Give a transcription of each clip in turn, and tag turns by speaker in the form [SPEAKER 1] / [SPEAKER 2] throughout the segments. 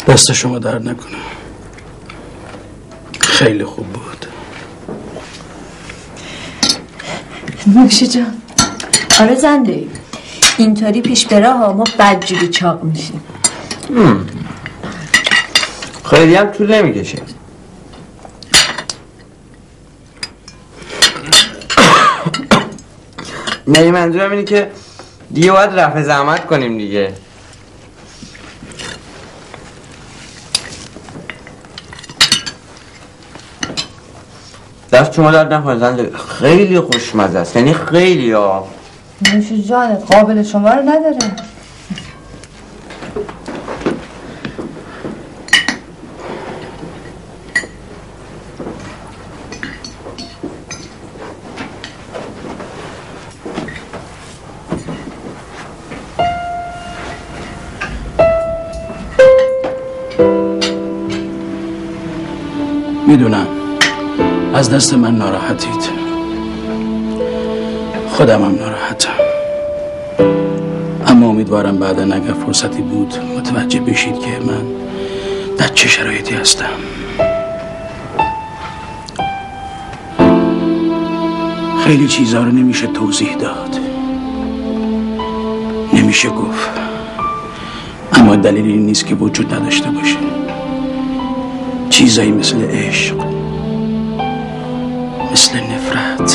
[SPEAKER 1] دست شما درد نکنه. خیلی خوب بود.
[SPEAKER 2] نوشی جان. آره زنده اینطوری پیش بره ها ما بدجوری چاق میشیم.
[SPEAKER 3] خیلی هم طول نمیکشه. نه منظورم اینه که دیگه باید رفع زحمت کنیم دیگه. دست شما درد نکنه زنده، خیلی خوشمزه است، یعنی خیلی ها.
[SPEAKER 2] نوشی جان قابل شما رو نداره.
[SPEAKER 1] میدونم از دست من ناراحتید، خودمم ناراحتم، اما امیدوارم بعدا اگر فرصتی بود متوجه بشید که من در چه شرایطی هستم. خیلی چیزها رو نمیشه توضیح داد، نمیشه گفت، اما دلیلی نیست که وجود نداشته باشه. چیزایی مثل عشق، مثل نفرت،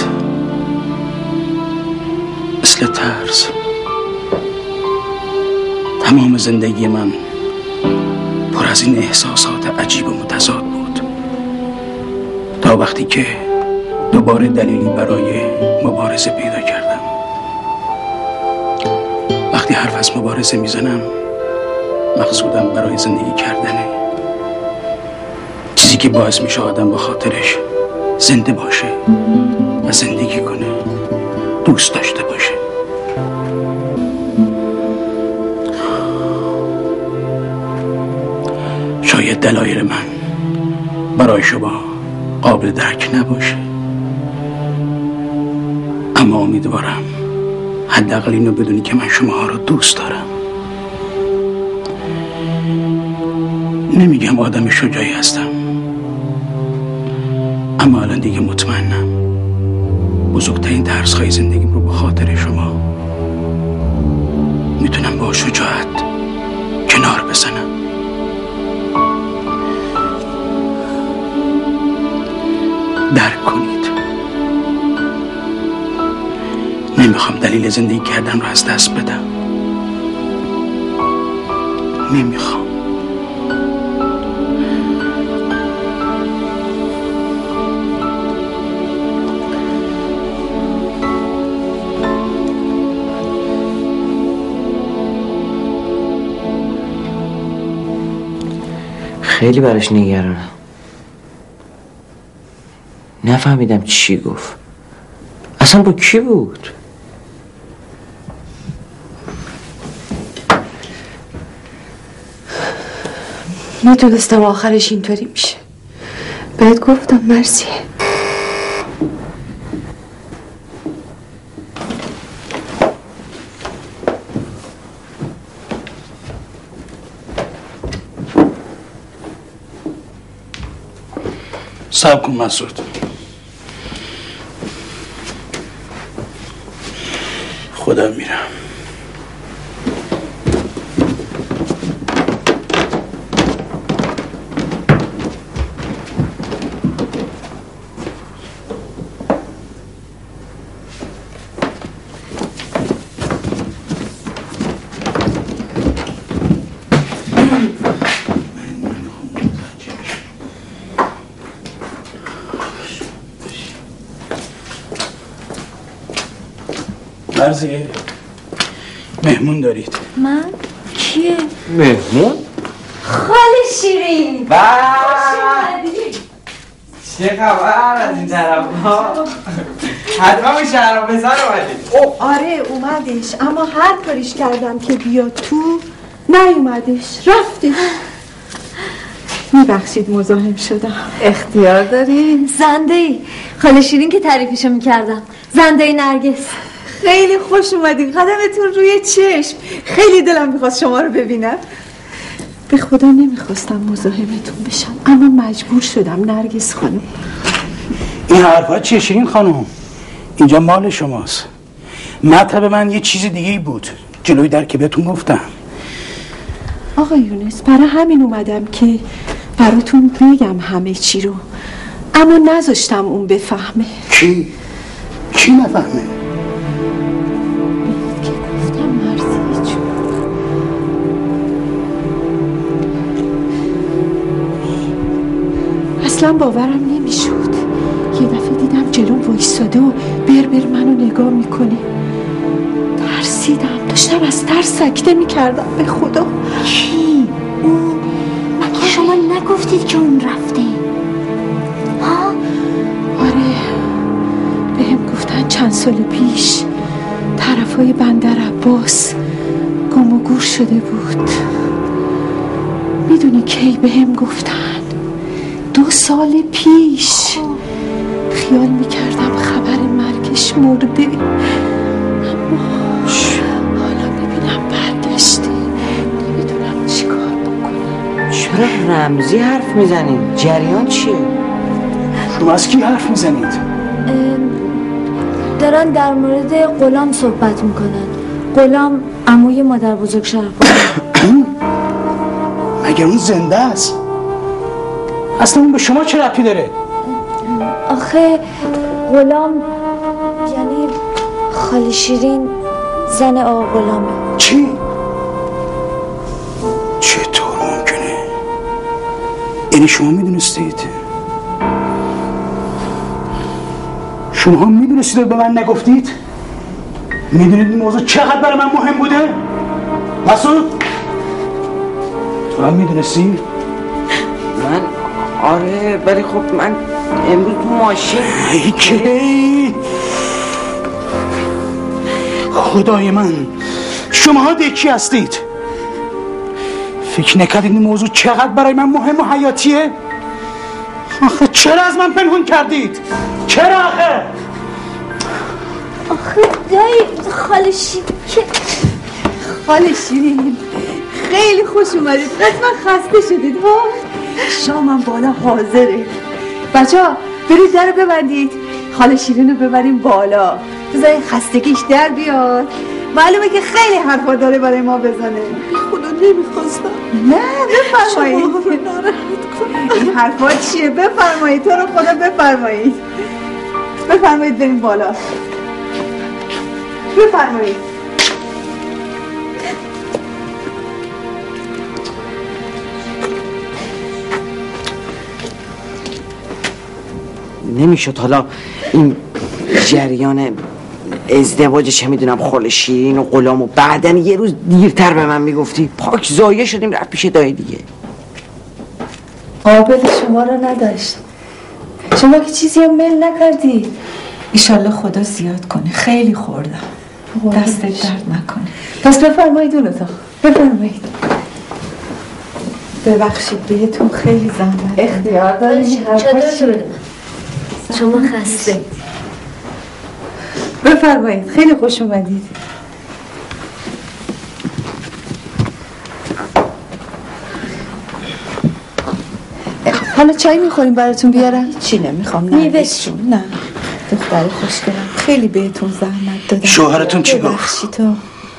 [SPEAKER 1] مثل ترس. تمام زندگی من پر از این احساسات عجیب و متضاد بود تا وقتی که دوباره دلیلی برای مبارزه پیدا کردم. وقتی حرف از مبارزه میزنم مقصودم برای زندگی کردنه، چیزی که باعث میشه آدم با خاطرش زنده باشه و زندگی کنه، دوست داشته باشه. شاید دلایل من برای شما قابل درک نباشه، اما امیدوارم حداقل اینو بدونی که من شماها رو دوست دارم. نمیگم آدم شجاعی هستم، اما الان دیگه مطمئنم بزرگترین ترس‌های زندگیم رو به خاطر شما میتونم با شجاعت کنار بزنم. درک کنید، نمیخوام دلیل زندگی کردن رو از دست بدم، نمیخوام.
[SPEAKER 3] خیلی براش نگرانم. نفهمیدم چی گفت. اصلا با کی بود؟
[SPEAKER 2] میدونستم آخرش اینطوری میشه. بهت گفتم مرسی.
[SPEAKER 1] صبر کن مسعود، خودم میرم. مرزیه مهمون دارید.
[SPEAKER 2] من؟ کیه؟
[SPEAKER 3] مهمون؟
[SPEAKER 2] خاله شیرین.
[SPEAKER 3] چه خبر از این طرف ها؟ حتما به شهرام بزار اومدید.
[SPEAKER 4] آره اومدش، اما هر کاریش کردم که بیا تو نیومدش، رفتش. میبخشید مزاحم شدم.
[SPEAKER 2] اختیار دارین. زنده‌ای خاله شیرین که تعریفشو میکردم، زنده‌ای نرگس.
[SPEAKER 4] خیلی خوش اومدین، قدمتون روی چشم. خیلی دلم میخواست شما رو ببینم. به خدا نمیخواستم مزاحمتون بشم، اما مجبور شدم نرگس خانم.
[SPEAKER 1] این حرفا چیه شیرین خانم؟ اینجا مال شماست. مطلب من یه چیز دیگه بود، جلوی در که بهتون گفتم.
[SPEAKER 4] آقا یونس، برای همین اومدم که براتون بگم همه چی رو، اما نذاشتم اون بفهمه.
[SPEAKER 1] کی نفهمه؟
[SPEAKER 4] که گفتم مرزیه جون. اصلا باورم نمیشد. یه دفعه دیدم جلوم وایساده و بر منو نگاه میکنه. ترسیدم، داشتم از ترس سکته میکردم. به خدا.
[SPEAKER 5] کی؟ اون؟ مگه شما نگفتید که اون رفته؟ ها؟
[SPEAKER 4] آره، بهم گفتن چند سال پیش طرفای بندر عباس گم و گور شده بود. میدونی کی بهم گفتن؟ 2 سال پیش. خیال میکردم خبر مرگش مرده، اما حالا ببینم برگشته. نمیدونم چی کار بکنم.
[SPEAKER 3] چرا رمزی حرف میزنید؟ جریان چیه؟
[SPEAKER 1] شما از کی حرف میزنید؟
[SPEAKER 5] دارن در مورد غلام صحبت میکنن. غلام عموی مادر بزرگ شرف‌آباد.
[SPEAKER 1] مگه اون زنده است؟ اصلا اون به شما چه ربطی داره؟
[SPEAKER 5] آخه غلام یعنی خاله شیرین زن آقا غلامه.
[SPEAKER 1] چی؟ چطور ممکنه؟ یعنی شما میدونستید؟ شما هم میدونستید و به من نگفتید؟ میدونید این موضوع چقدر برای من مهم بوده؟ مسعود؟ تو هم میدونستی؟
[SPEAKER 3] من آره، ولی خب من امروز تو ماشین.
[SPEAKER 1] ای کی؟ خدای من، شماها دکی هستید. فکر نکردید این موضوع چقدر برای من مهم و حیاتیه؟ آخه چرا از من پنهون کردید؟ چرا آخه؟
[SPEAKER 5] آخه دایی خاله شیرین
[SPEAKER 4] خاله شیرین خیلی خوش اومدید. قطعا خسته شدید ها؟ شامم بالا حاضره. بچه‌ها برید در رو ببندید، خاله شیرین رو ببریم بالا، بذارین خستگیش در بیاد. معلومه که خیلی حرفا داره برای ما بزنه. خدا نمیخواستم. نه بفرمایید. این حرفا چیه؟ بفرمایید، تو رو خدا بفرمایید. بفرمایید بریم بالا. بفرمایید.
[SPEAKER 3] نمیشد حالا این جریان ازدواج چه میدونم خاله شیرین و غلام و بعدن یه روز دیرتر به من میگفتی؟ پاک زایه شدیم رفت پیش دای دیگه.
[SPEAKER 2] قابل شما رو نداشت. شما که چیزی هم میل نکردی. ایشالله خدا زیاد کنه. خیلی خوردم. دستت درد نکنه. پس بفرمایید اون اتاق. بفرمایید.
[SPEAKER 4] ببخشید بهتون خیلی زحمت.
[SPEAKER 2] اختیار دارید.
[SPEAKER 5] چادر شما خسته.
[SPEAKER 2] بفرمایید. خیلی خوش اومدید. حالا چای میخوریم براتون بیارم؟
[SPEAKER 4] چی نمیخوام.
[SPEAKER 5] میوه.
[SPEAKER 4] نه دختر خوشگلم، خیلی بهتون زحمت دادم.
[SPEAKER 1] شوهرتون چی گفت؟
[SPEAKER 4] ببخشید تو.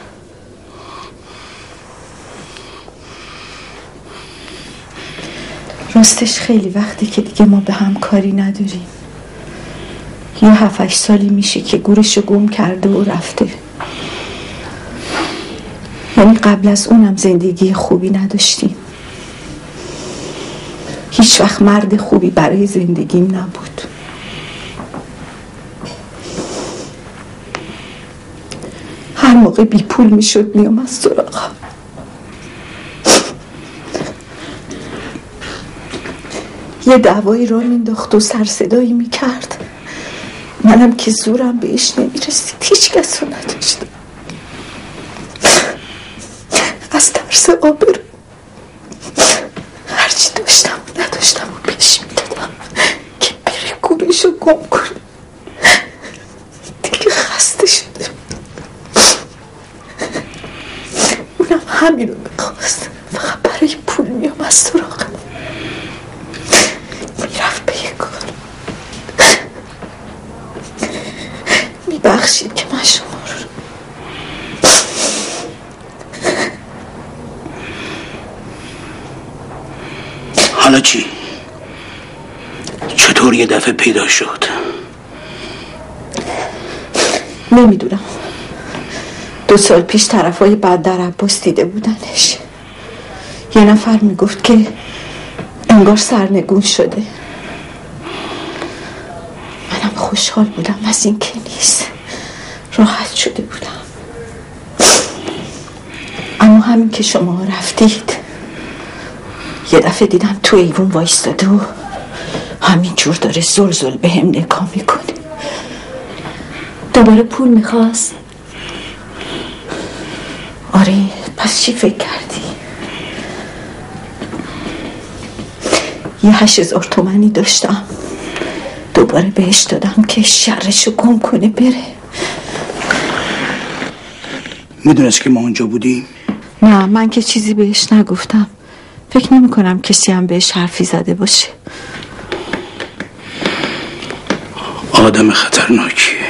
[SPEAKER 4] راستش خیلی وقتی که دیگه ما به هم کاری نداریم. یه 7-8 سالی میشه که گورشو گم کرده و رفته. یعنی قبل از اونم زندگی خوبی نداشتیم. هیچ وقت مرد خوبی برای زندگیم نبود. هر موقع بی پول میشد میام از سراغم. یه دعوایی را مینداخت و سرصدایی میکرد. منم که زورم بهش نمیرسید، هیچ کس رو نداشتم. از ترس آبرو هرچی داشتم و نداشتم و پیش میدادم که بره گورشو گم کنه. دیگه خسته شده. اونم همین رو میخواست، فقط برای پول.
[SPEAKER 2] از سراغ میرفت به یک کار. میبخشید که من شما رو
[SPEAKER 1] حالا چی؟ چطور یه دفعه پیدا شد؟
[SPEAKER 2] نمیدونم. 2 سال پیش طرفای بعد در عباس دیده بودنش. یه نفر میگفت که انگار سرنگون شده. منم خوشحال بودم از این که نیست. راحت شده بودم. اما همین که شما رفتید یه دفعه دیدم تو ایوون وایستاده و همینجور داره زل به هم نگاه میکنه.
[SPEAKER 5] دوباره پول میخواست؟
[SPEAKER 2] آره. پس چی فکر کردی؟ یه 8,000 تومانی داشتم، دوباره بهش دادم که شرشو گم کنه بره.
[SPEAKER 1] میدونست که ما اونجا بودیم؟
[SPEAKER 2] نه، من که چیزی بهش نگفتم. فکر نمی کنم کسی هم بهش حرفی زده باشه.
[SPEAKER 1] آدم خطرناکیه.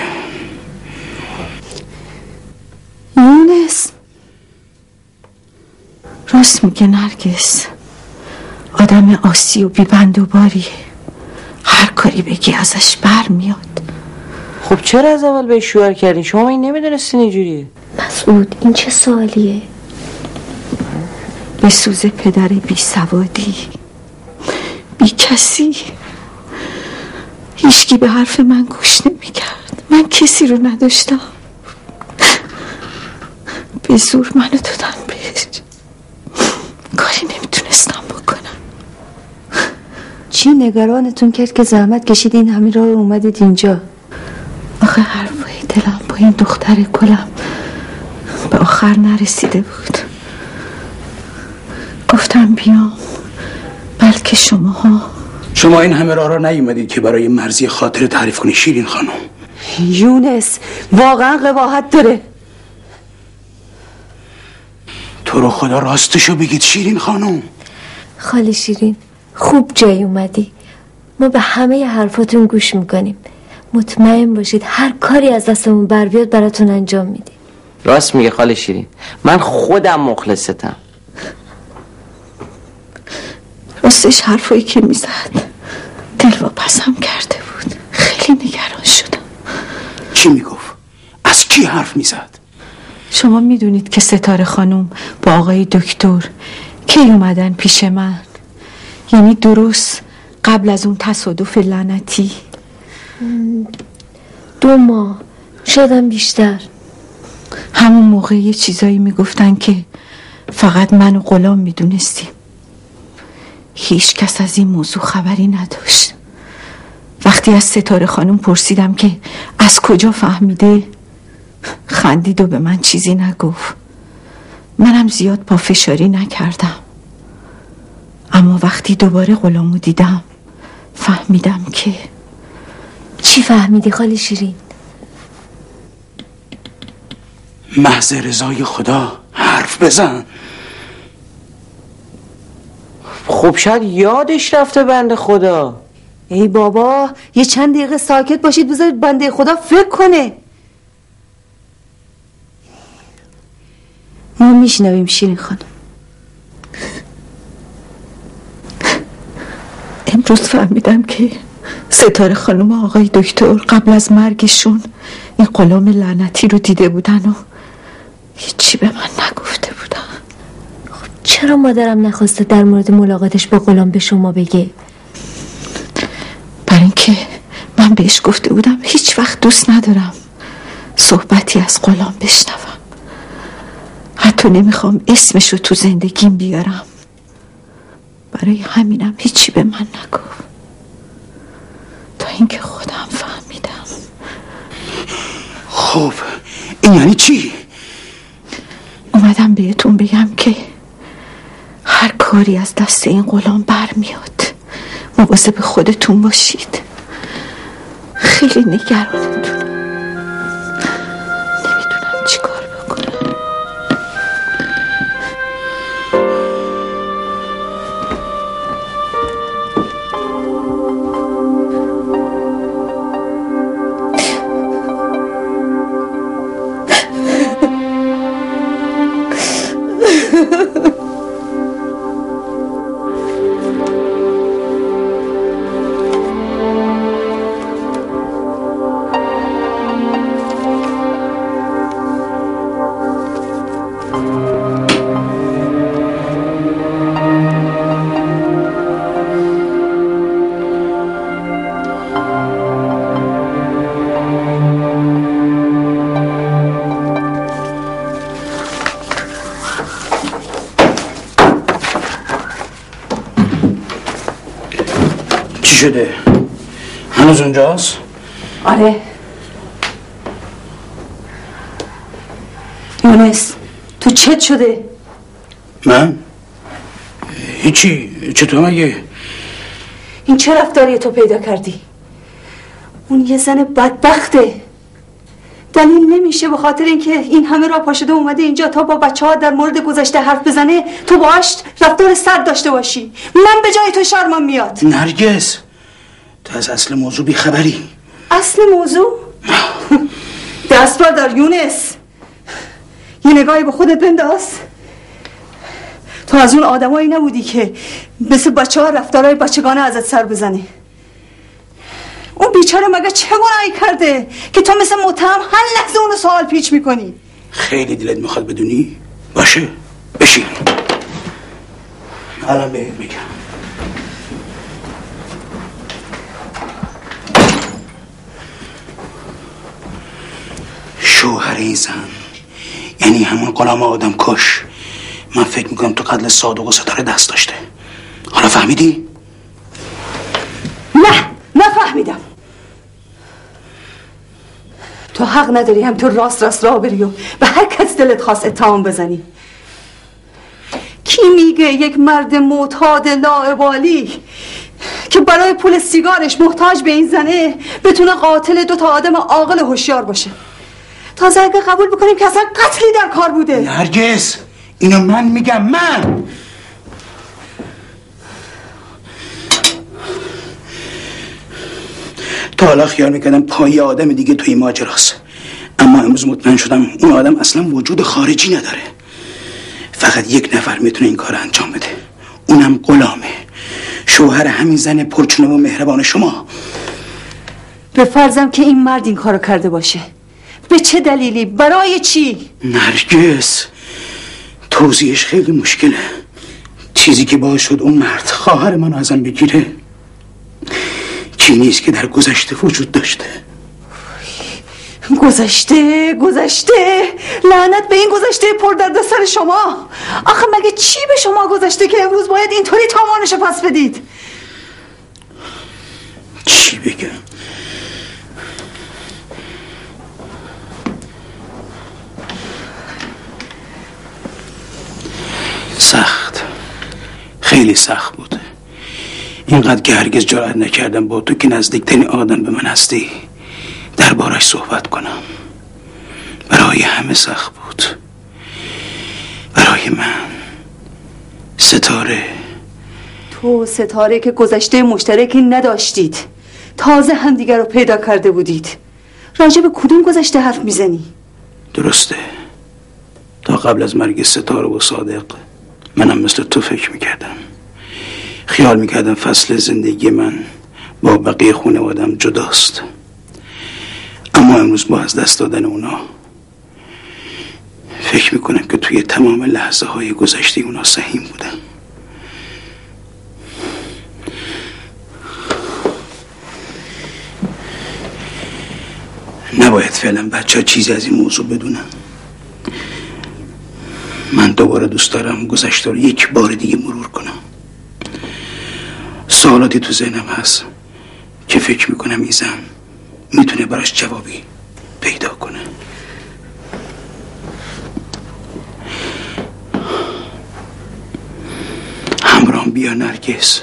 [SPEAKER 2] یونس راست میگه نرگس. آدم آسی و بیبند و باریه. هر کاری بگی ازش بر میاد.
[SPEAKER 3] خب چرا از اول بهش شوهر کردین؟ شما این نمیدونستین اینجوریه؟
[SPEAKER 5] مسعود این چه سوالیه؟
[SPEAKER 2] به سوز پدر بی سوادی، بی کسی. هیچکی به حرف من گوش نمیکرد. من کسی رو نداشتم. به زور منو دادن بهش. کاری نمیتونستم بکنم.
[SPEAKER 5] چی نگرانتون کرد که زحمت کشیدین همین راه اومدید اینجا؟
[SPEAKER 2] آخه حرفای دلم با این دختر گلم به آخر نرسیده بود. گفتم بیام بلکه شما
[SPEAKER 1] این همه راه را نیومدید که برای مرزی خاطر تعریف کنی شیرین خانم.
[SPEAKER 4] یونس واقعا قباحت داره.
[SPEAKER 1] تو رو خدا راستشو بگید شیرین خانم.
[SPEAKER 5] خاله شیرین خوب جای اومدی. ما به همه حرفاتون گوش میکنیم. مطمئن باشید هر کاری از دستمون بر بیاد براتون انجام میدیم.
[SPEAKER 3] راست میگه خاله شیرین. من خودم مخلصتم.
[SPEAKER 2] راستش حرفایی که میزد دلواپسم کرده بود. خیلی نگران شدم.
[SPEAKER 1] چی میگفت؟ از کی حرف میزد؟
[SPEAKER 2] شما میدونید که ستاره خانم با آقای دکتر کی اومدن پیش من؟ یعنی درست قبل از اون تصادف لعنتی.
[SPEAKER 5] 2 ماه شدم بیشتر.
[SPEAKER 2] همون موقع یه چیزایی میگفتن که فقط من و غلام میدونستیم. هیچ کس از این موضوع خبری نداشت. وقتی از ستاره خانم پرسیدم که از کجا فهمیده، خندید و به من چیزی نگفت. منم زیاد پافشاری نکردم. اما وقتی دوباره غلامو دیدم فهمیدم که.
[SPEAKER 5] چی فهمیدی خاله شیرین؟
[SPEAKER 1] محض رضای خدا حرف بزن.
[SPEAKER 3] خب شاید یادش رفته بنده خدا.
[SPEAKER 4] ای بابا یه چند دقیقه ساکت باشید بذارید بنده خدا فکر کنه.
[SPEAKER 2] ما میشنویم شیرین خانم. امروز فهمیدم که ستاره خانم و آقای دکتر قبل از مرگشون این غلام لعنتی رو دیده بودن و هیچی به من نگفته بودن.
[SPEAKER 5] چرا مادرم نخواسته در مورد ملاقاتش با غلام به شما بگه؟
[SPEAKER 2] برای اینکه من بهش گفته بودم هیچ وقت دوست ندارم صحبتی از غلام بشنوم. حتی نمیخوام اسمشو تو زندگیم بیارم. برای همینم هیچی به من نگفت تا اینکه خودم فهمیدم.
[SPEAKER 1] خب این یعنی چی؟
[SPEAKER 2] اومدم بهتون بگم که هر کاری از دست این غلام برمیاد مواظب خودتون باشید. خیلی نگرانتونم. نمیدونم چی کار بکنم.
[SPEAKER 1] شده؟ هنوز اونجاست؟
[SPEAKER 4] آره. یونس تو چت شده؟
[SPEAKER 1] من؟ هیچی. چطور مگه؟
[SPEAKER 4] این چه رفتاری تو پیدا کردی؟ اون یه زن بدبخته. دلیل نمیشه به خاطر اینکه این همه را پاشده اومده اینجا تا با بچه‌ها در مورد گذشته حرف بزنه تو باهاش رفتار سرد داشته باشی. من به جای تو شرمم میاد.
[SPEAKER 1] نرگس تو از اصل موضوع بی خبری.
[SPEAKER 4] اصل موضوع؟ دست بردار یونس. یه نگاهی به خودت بنداز. تو از اون آدمایی نبودی که مثل بچه‌ها رفتارهای بچگانه ازت سر بزنه. اون بیچاره مگه چه گناهی کرده که تو مثل متهم هر لحظه اونو سوال پیچ میکنی؟
[SPEAKER 1] خیلی دلت میخواد بدونی؟ باشه بشین. الان بهت میگم. شوهر این زن، یعنی همون غلام آدم کش، من فکر میکنم تو قتل صادق و ستاره دست داشته. حالا فهمیدی؟
[SPEAKER 4] نه نفهمیدم. تو حق نداری هم تو راست راه بری و به هر کس دلت خواست اتهام بزنی. کی میگه یک مرد معتاد لاابالی که برای پول سیگارش محتاج به این زنه بتونه قاتل 2 آدم عاقل هوشیار باشه؟ تازه اگه قبول بکنیم که اصلا قتلی در کار بوده.
[SPEAKER 1] نرگس اینو من میگم. من تا حالا خیال میکردم پای آدم دیگه توی ماجراست، اما امروز مطمئن شدم اون آدم اصلا وجود خارجی نداره. فقط یک نفر میتونه این کار انجام بده، اونم غلامه، شوهر همین زن پرچونه و مهربان شما.
[SPEAKER 4] به فرضم که این مرد این کارو کرده باشه، به چه دلیلی؟ برای چی؟
[SPEAKER 1] نرگس توضیحش خیلی مشکله. چیزی که باعث شد اون مرد خواهر منو ازم بگیره چی نیست که در گذشته وجود داشته.
[SPEAKER 4] گذشته لعنت به این گذشته پر درد سر شما. آخه مگه چی به شما گذشته که امروز باید اینطوری تاوانشو پس بدید؟
[SPEAKER 1] چی بگم؟ سخت، خیلی سخت بود. اینقدر که هرگز جرأت نکردم با تو که نزدیکترین آدم به من هستی دربارش صحبت کنم. برای همه سخت بود، برای من. ستاره،
[SPEAKER 4] تو ستاره که گذشته مشترکی نداشتید، تازه همدیگر رو پیدا کرده بودید، راجع به کدوم گذشته حرف میزنی؟
[SPEAKER 1] درسته، تا قبل از مرگ ستاره و صادق منم مثل تو فکر میکردم. خیال میکردم فصل زندگی من با بقیه خانواده‌ام جداست، اما امروز با از دست دادن اونا فکر میکنم که توی تمام لحظه های گذشته اونا سهیم بودم. نباید فعلا بچه ها چیزی از این موضوع بدونن. من دوباره دوست دارم گذشته رو یک بار دیگه مرور کنم. سوالاتی تو ذهنم هست که فکر میکنم این زن میتونه براش جوابی پیدا کنه. همراهم بیا نرگس.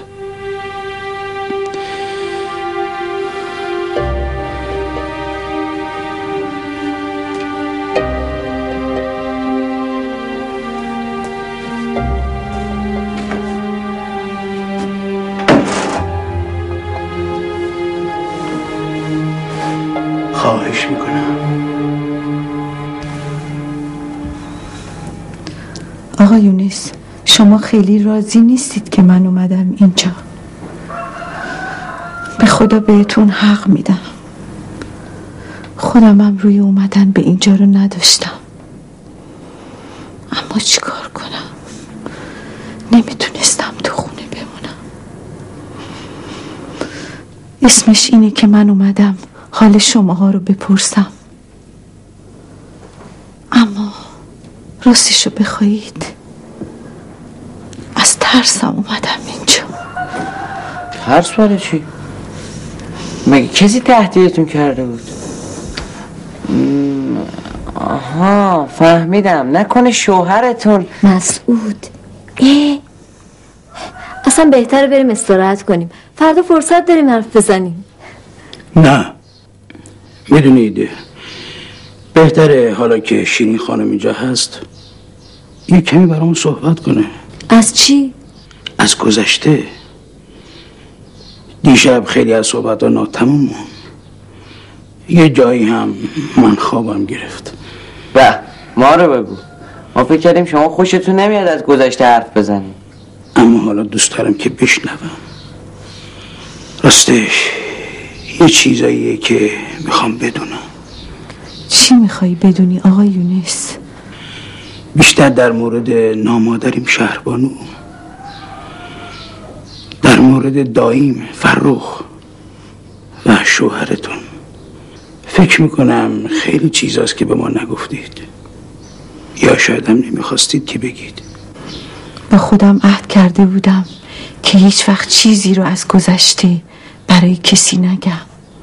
[SPEAKER 1] خواهش میکنم.
[SPEAKER 2] آقا یونس، شما خیلی راضی نیستید که من اومدم اینجا. به خدا بهتون حق میدم، خودم هم روی اومدن به اینجا رو نداشتم، اما چیکار کنم؟ نمیتونستم تو خونه بمونم. اسمش اینه که من اومدم حال شماها رو بپرسم، اما راستشو بخواید از ترسم اومدم اینجا.
[SPEAKER 3] ترس برای چی؟ مگه کسی تهدیدتون کرده بود؟ آها فهمیدم، نکنه شوهرتون.
[SPEAKER 5] مسعود اصلا بهتره بریم استراحت کنیم، فردا فرصت داریم حرف بزنیم.
[SPEAKER 1] نه میدونید بهتره حالا که شیرین خانم اینجا هست یه کمی برامون صحبت کنه.
[SPEAKER 5] از چی؟
[SPEAKER 1] از گذشته. دیشب خیلی از صحبت ها ناتموم موند. یه جایی هم من خوابم گرفت.
[SPEAKER 3] ما رو بگو، ما فکر کردیم شما خوشتون نمیاد از گذشته حرف بزنیم.
[SPEAKER 1] اما حالا دوست دارم که بشنوم. راستش یه چیزاییه که میخوام بدونم.
[SPEAKER 2] چی میخوایی بدونی آقای یونس؟
[SPEAKER 1] بیشتر در مورد نامادریم شهربانو، در مورد داییم فرخ و شوهرتون. فکر میکنم خیلی چیزاست که به ما نگفتید یا شاید هم نمیخواستید که بگید.
[SPEAKER 2] با خودم عهد کرده بودم که هیچ وقت چیزی رو از گذشته برای کسی نگم،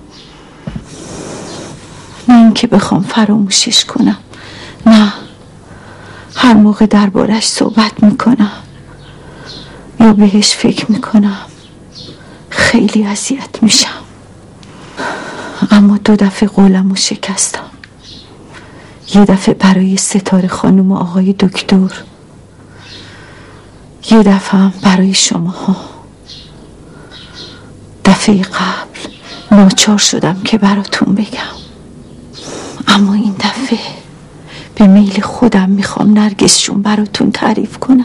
[SPEAKER 2] نه اینکه بخوام فراموشش کنم، نه هر موقع دربارش صحبت میکنم یا بهش فکر میکنم خیلی اذیت میشم. اما 2 دفعه قولمو شکستم. یه دفعه برای ستاره خانم و آقای دکتر، یه دفعه هم برای شماها. دفعه قبل ناچار شدم که براتون بگم، اما این دفعه به میل خودم میخوام نرگس جون براتون تعریف کنم.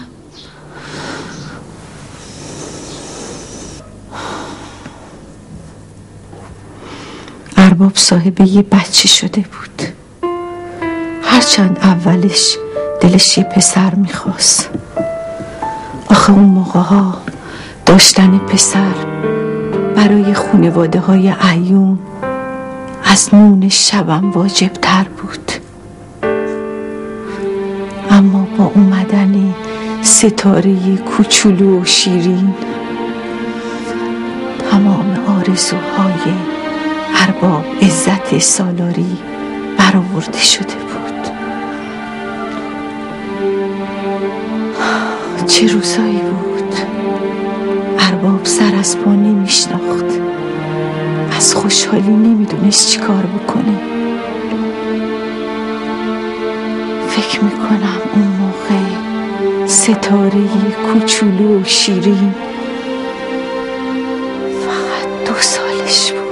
[SPEAKER 2] ارباب صاحب یه بچه شده بود، هرچند اولش دلش یه پسر میخواست. آخه اون موقع ها داشتن پسر برای خانواده های عیون از نون شبم واجب تر بود. اما با اومدن ستاره کوچولو و شیرین تمام آرزوهای ارباب عزت سالاری برآورده شده بود. چه روزایی بود. ارباب سر از پا نمیشناخت، از خوشحالی نمیدونست چی کار بکنه. فکر میکنم اون موقع ستاره کوچولو و شیرین فقط 2 سالش بود.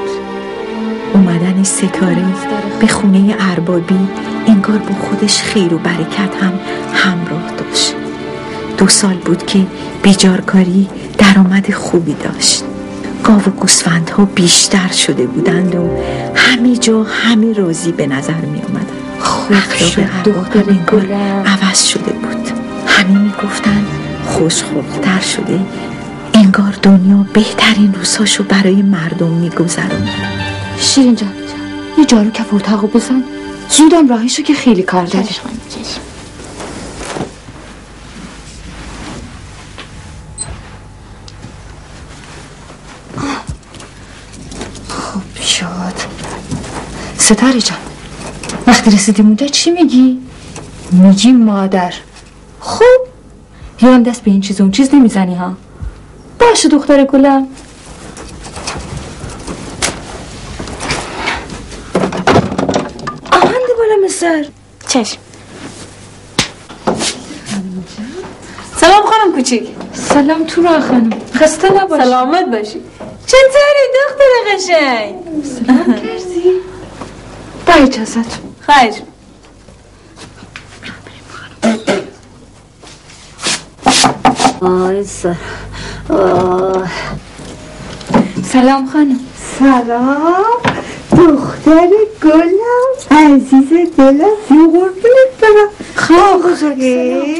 [SPEAKER 2] اومدن ستاره به خونه اربابی انگار با خودش خیر و برکت هم همراه داشت. 2 سال بود که بیجارکاری درآمد خوبی داشت. گاو و گوسفندها بیشتر شده بودند و همه جا همه راضی به نظر می آمدند. اخلاق دختر انگار عوض شده بود. همه می گفتن خوشخلق‌تر شده، انگار دنیا بهترین روزهاشو برای مردم می گذرند.
[SPEAKER 6] شیرین جان یه جارو کف اتاقو بزن، زودم راهیشو که خیلی کار داری. خوب شد. ستاره جان وقتی رسیدیم اونجا چی میگی؟ میگی مادر. خب یا هم دست به این چیز اون چیز نمیزنی ها؟ باشه دختر گلم. آهنده بالا مصر. چشم. سلام خانم کوچیک. سلام تو راه خانم، خسته نباشی. سلامت باشی. چطوری دختر قشنگ؟ سلام کردی؟ با اجازت. خواهش. سلام خانم.
[SPEAKER 4] سلام دختر گلم، عزیز دلم، یه قربونت برم. خواه بزرگه.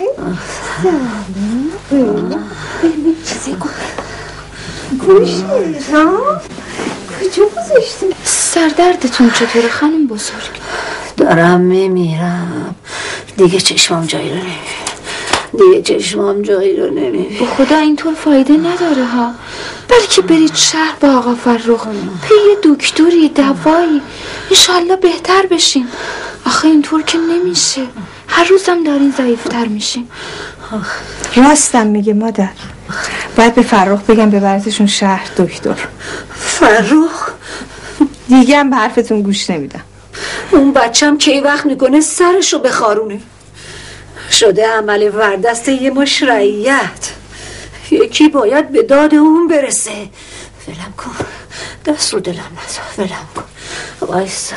[SPEAKER 4] سلام چیزی گوشه را کجا گذاشتیم؟
[SPEAKER 6] سردردتون چطوره خانم بزرگ؟
[SPEAKER 7] دارم میمیرم دیگه، چشمم جایی رو نمیبینه. دیگه چشمام جایی رو نمیبینه.
[SPEAKER 6] به خدا اینطور فایده نداره ها، بلکه برید شهر با آقا فرخ پی دکتری دوایی انشالله بهتر بشین. آخه اینطور که نمیشه، هر روزم دارین ضعیفتر میشین.
[SPEAKER 2] راستم میگه مادر، باید به فرخ بگم ببرتشون شهر دکتر.
[SPEAKER 7] فرخ
[SPEAKER 2] دیگه هم به حرفتون گوش نمیدم.
[SPEAKER 7] اون بچم کی وقت میکنه سرشو بخارونه، شده عمل وردست یه مش رعیت، یکی باید به داد اون برسه. ولم کن، دست رو دلم نزا، ولم کن. وای سرم،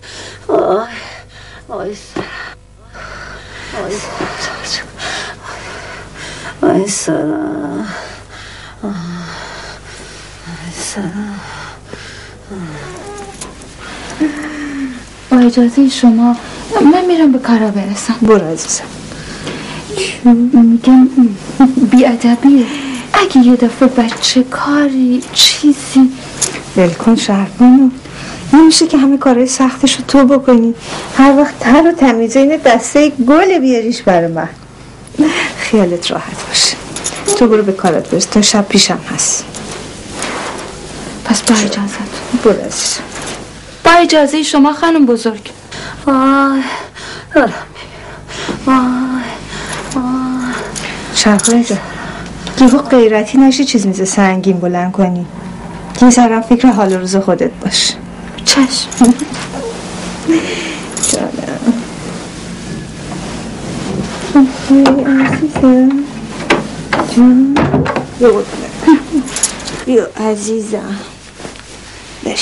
[SPEAKER 7] وای سرم، وای سرم، وای سرم.
[SPEAKER 6] با اجازه شما من میرم به کارا برسم.
[SPEAKER 2] برو عزیزم.
[SPEAKER 6] میگم بیادبیه اگه یه دفعه بچه کاری چیزی.
[SPEAKER 2] ولکن شهربانو، نمیشه که همه کارهای سختش رو تو بکنی. هر وقت تر و تمیزه اینه دسته گل بیاریش برای من. خیالت راحت باشه، تو برو به کارت برس، تا شب پیشم هست.
[SPEAKER 6] پس با اجازت.
[SPEAKER 2] برو عزیزم.
[SPEAKER 6] با اجازه شما خانم بزرگ.
[SPEAKER 7] وای
[SPEAKER 2] شهربانو جا یهو غیرتی نشی چیز میزه سنگین بلند کنی. یه ذره فکر حال روز خودت باش.
[SPEAKER 6] چشم.
[SPEAKER 2] جانم عزیزم جان، بیا عزیزم بریم.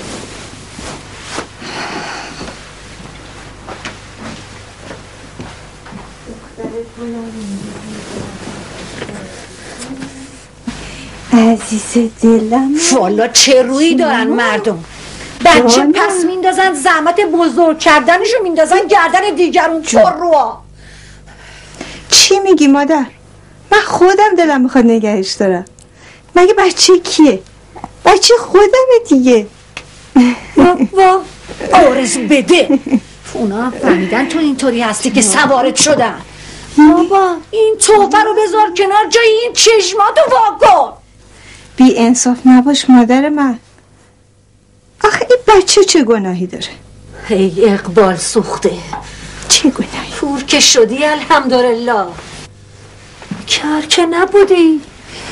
[SPEAKER 2] عزیز دلم،
[SPEAKER 7] والا چه رویی دارن مردم، بچه پس میندازن، زحمت بزرگ کردنشو میندازن گردن دیگرون. چرا؟
[SPEAKER 2] چی میگی مادر؟ من خودم دلم میخواد نگهش دارم. مگه بچه کیه؟ بچه خودمه دیگه.
[SPEAKER 7] وا آرزو بده. اونا هم فهمیدن تو اینطوری هستی که سوارت شدن. بابا این توفه رو بذار کنار، جای این چشماتو واکن.
[SPEAKER 2] بی انصاف نباش مادر من. آخه این بچه چه گناهی داره؟
[SPEAKER 7] ای اقبال سوخته،
[SPEAKER 2] چه گناهی؟
[SPEAKER 7] پور که شدی الحمدلله، کار که نبودی.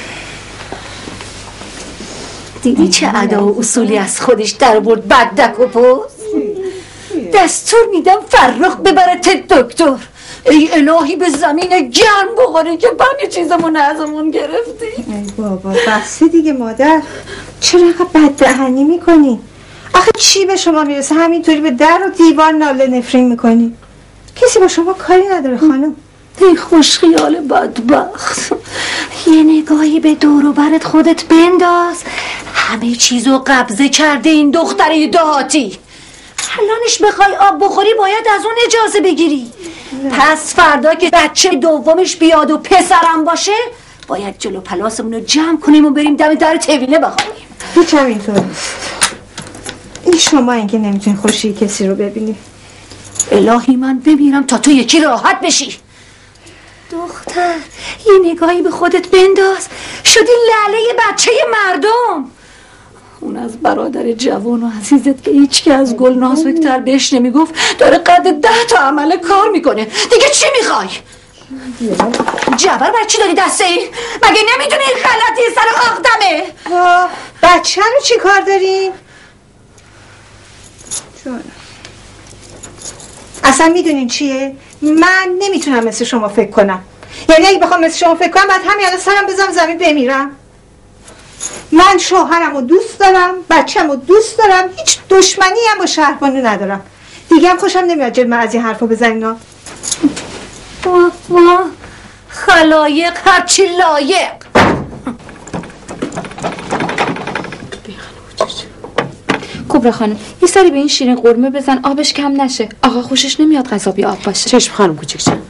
[SPEAKER 7] دیدی چه ادا و اصولی از خودش در برد بدک و پوز. دستور میدم فرخ ببرت دکتر. ای الهی به زمین گرم بخوری که بانی چیزمون ازمون گرفتی.
[SPEAKER 2] ای بابا بسه دیگه مادر، چرا اینقدر بددهنی میکنی؟ آخه چی به شما میرسه همینطوری به در و دیوار ناله نفرین میکنی؟ کسی با شما کاری نداره خانم.
[SPEAKER 7] ای خوش خیال بدبخت، یه نگاهی به دور و برت خودت بنداز. همه چیزو قبضه کرده این دختره دهاتی. الانش بخوای آب بخوری باید از اون اجازه بگیری. پس فردا که بچه دومش بیاد و پسرم باشه باید جلو پلاسمون رو جمع کنیم و بریم دم در طویله بخوابیم.
[SPEAKER 2] هیچ هم اینطور نیست. این شما این که نمیتونی خوشی کسی رو ببینی.
[SPEAKER 7] الهی من بمیرم تا تو یکی راحت بشی. دختر یه نگاهی به خودت بنداز، شدی لعله بچه مردم. اون از برادر جوان و عزیزت که هیچ که از گل نازک‌تر بهش نمیگفت داره قد 10 تا عمل کار میکنه. دیگه چی میخوای؟ جبر بچه داری دسته ای؟ مگه نمیدونی این غلطی سر آقدمه؟
[SPEAKER 2] بچه رو چی کار داری؟ جانم اصلا میدونین چیه؟ من نمیتونم مثل شما فکر کنم. یعنی اگه بخوام مثل شما فکر کنم بعد همین الان سرم بزنم زمین بمیرم. من شوهرم رو دوست دارم، بچه‌م رو دوست دارم، هیچ دشمنی هم با شهربانو ندارم. دیگه هم خوشم نمیاد جلو من از این حرفا بزنینا.
[SPEAKER 7] واه خلایق هرچی لایق.
[SPEAKER 6] کبرا خانم یه سری به این شیرین قرمه بزن آبش کم نشه. آقا خوشش نمیاد غذا بی آب باشه.
[SPEAKER 3] چشم خانم کوچیک جان.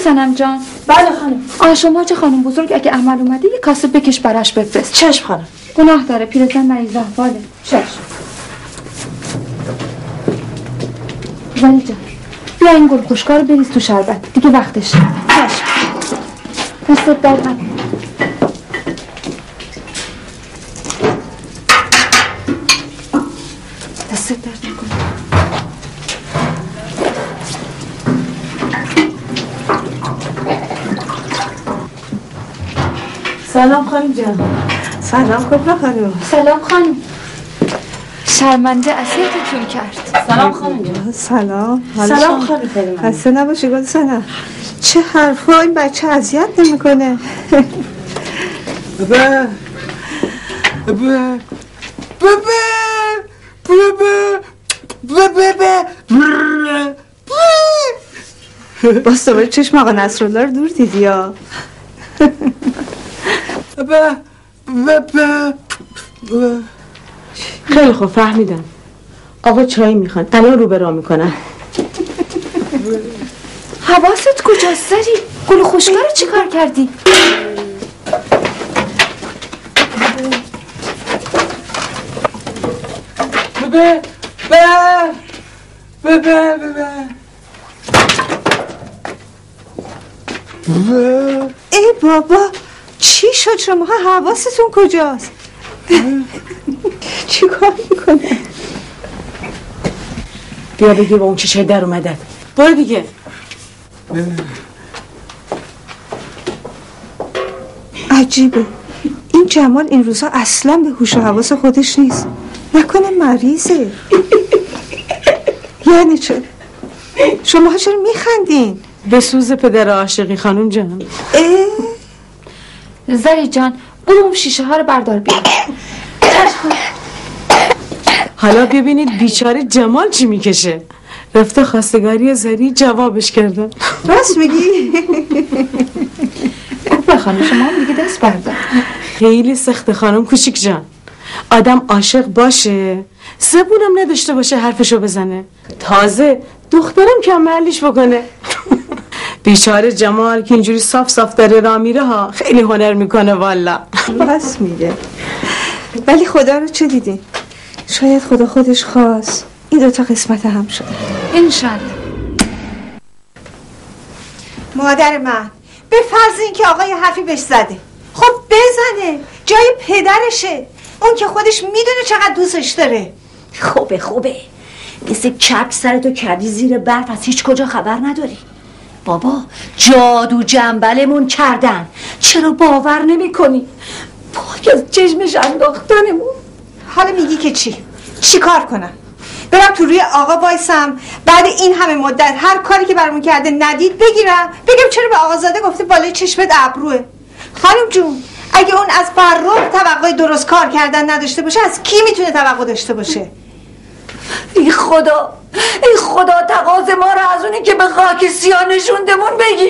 [SPEAKER 6] سنم جان.
[SPEAKER 2] بله خانم.
[SPEAKER 6] شما چه خانم بزرگ اگه عمل اومده یه کاسه بکش براش بفرست.
[SPEAKER 2] چشم خانم.
[SPEAKER 6] گناه داره پیرزن مریض احواله.
[SPEAKER 2] چشم.
[SPEAKER 6] زنی جان بیا این گل خوشکار رو بریز تو شربت دیگه وقتشه.
[SPEAKER 2] چشم.
[SPEAKER 6] دستت درد نکنه. دستت درد نکنه.
[SPEAKER 2] سلام خانم جان. سلام کبرا خانم.
[SPEAKER 6] سلام خانم. شرمنده اذیتتون کرد.
[SPEAKER 2] سلام خانم جان.
[SPEAKER 4] سلام.
[SPEAKER 2] سلام خانم خیلی ممنون.
[SPEAKER 4] خسته نباشی گل سلام. چه حرفا این بچه اذیت نمیکنه.
[SPEAKER 1] بابا بابا
[SPEAKER 4] باز دوباره چشم آقا نصرالله رو دور دیدی یا؟
[SPEAKER 3] خیلی خوب فهمیدم. آقا چای میخوان الان رو به راه میکنن.
[SPEAKER 6] حواست کجاست زری؟ گل خوشگاه رو چی کار کردی؟
[SPEAKER 4] ای بابا چی شد شما حواستون کجاست؟ چی کار میکنه؟
[SPEAKER 3] بیا بگیر با اون چشای در اومدد. برو دیگه.
[SPEAKER 4] عجیبه این جمال این روزا اصلا به هوش و حواس خودش نیست. نکنه مریضه. یعنی چه؟ شما چرا میخندین؟
[SPEAKER 3] به سوز پدر عاشقی خانم جان.
[SPEAKER 6] زری جان برو اون شیشه ها رو بردار بیا.
[SPEAKER 3] حالا ببینید بیچاره جمال چی میکشه. رفته خواستگاری زری جوابش کردن.
[SPEAKER 4] راست میگی؟
[SPEAKER 6] خوبه خانم شما هم دیگه دست بردار.
[SPEAKER 3] خیلی سخت خانم کوچیک جان. آدم عاشق باشه زبونم نداشته باشه حرفشو بزنه. تازه دخترم کم محلیش بکنه. بیچاره جمال که اینجوری صاف صاف داره راه میره ها خیلی هنر میکنه والا.
[SPEAKER 4] راست میگه. ولی خدا رو چه دیدی؟ شاید خدا خودش خواست این دوتا قسمت هم شده.
[SPEAKER 6] انشالله.
[SPEAKER 4] مادر من به فرض اینکه آقا یه حرفی بهش زده خب بزنه جای پدرشه. اون که خودش میدونه چقدر دوستش داره.
[SPEAKER 7] خوبه مثل کپ سرتو کردی زیر برف از هیچ کجا خبر نداری. بابا جادو جنبلمون کردن چرا باور نمی کنی؟ پاک از چشمش انداختنمون.
[SPEAKER 4] حالا میگی که چی کار کنم؟ برم تو روی آقا وایسم بعد این همه مدت هر کاری که برامون کرده ندید بگیرم بگم چرا به آقازاده گفته بالای چشمت ابروه؟ خانم جون اگه اون از فرخ توقع درست کار کردن نداشته باشه از کی میتونه توقع داشته باشه؟
[SPEAKER 7] ای خدا تقاضا ما رو از اونی که به خاک سیاه نشوندمون بگی.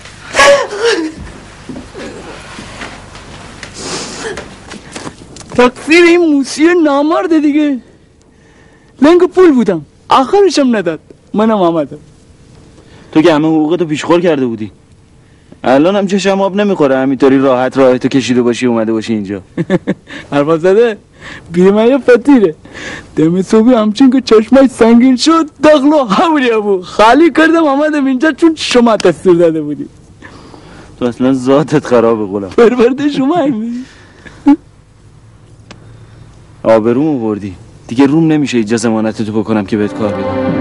[SPEAKER 8] تقصیر این موسی نامرده دیگه. لنگ پول بودم آخرشم نداد. منم آمدم.
[SPEAKER 9] تو که همه حقوقتو پیشخور کرده بودی. الان هم چشم آب نمیخوره همینطوری راحت راحتو کشیده باشی اومده باشی اینجا.
[SPEAKER 8] حرفا زده بیرمایه فتیره. دم صبحی همچین که چشمش سنگین شد داخلو همونی ابو خالی کردم آمدم اینجا چون شما دستور داده بودی.
[SPEAKER 9] تو اصلا ذاتت خرابه غلام.
[SPEAKER 8] پرورده شما همین.
[SPEAKER 9] آبرومو بردی دیگه روم نمیشه اجازه ضمانتتو بکنم که بهت کار بدم.